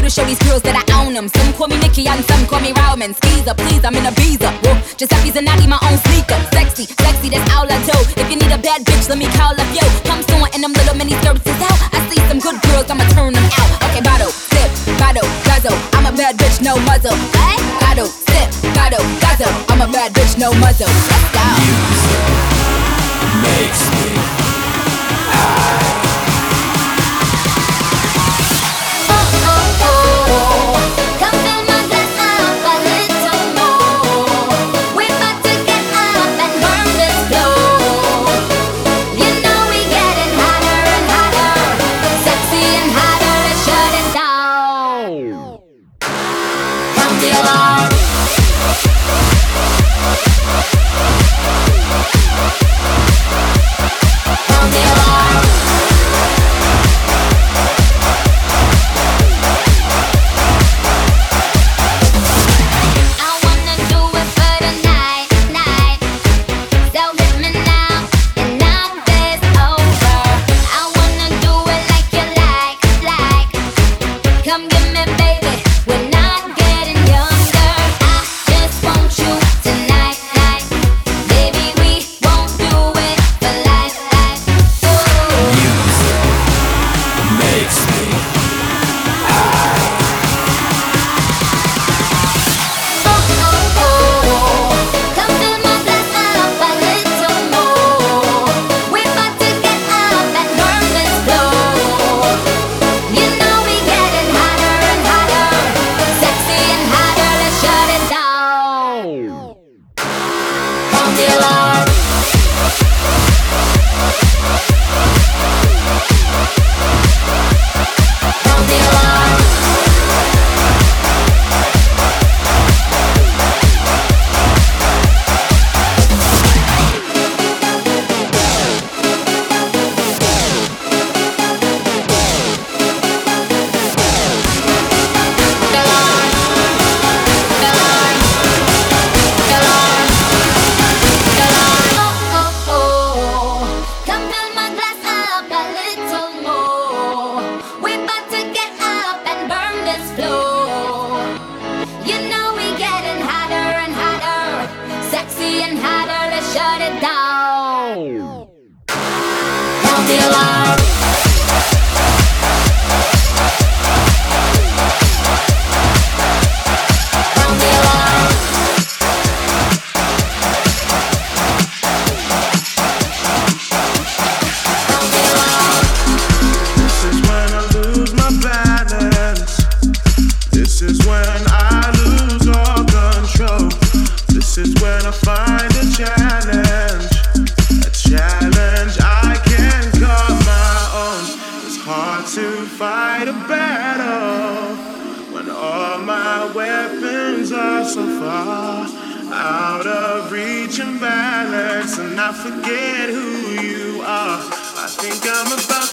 to show these girls that I own them. Some call me Nikki and some call me Roman. Skeezer, please, I'm in a visa. Whoa, Giuseppe's and I need my own sneaker. Sexy, sexy, that's all I do. If you need a bad bitch, let me call up yo. Come soon and them little mini skirts is out. I see some good girls, I'ma turn them out. Okay, bottle, sip, bottle, guzzle. I'm a bad bitch, no muzzle. What? Bottle, sip, bottle, guzzle. I'm a bad bitch, no muzzle. Let's go. Music makes me high. Shut it down. Sound the alarm. Sound the alarm. Sound the alarm. This is when I lose my balance. This is when I lose all control. This is when I find a challenge I can't call my own. It's hard to fight a battle when all my weapons are so far out of reach and balance, and I forget who you are. I think I'm about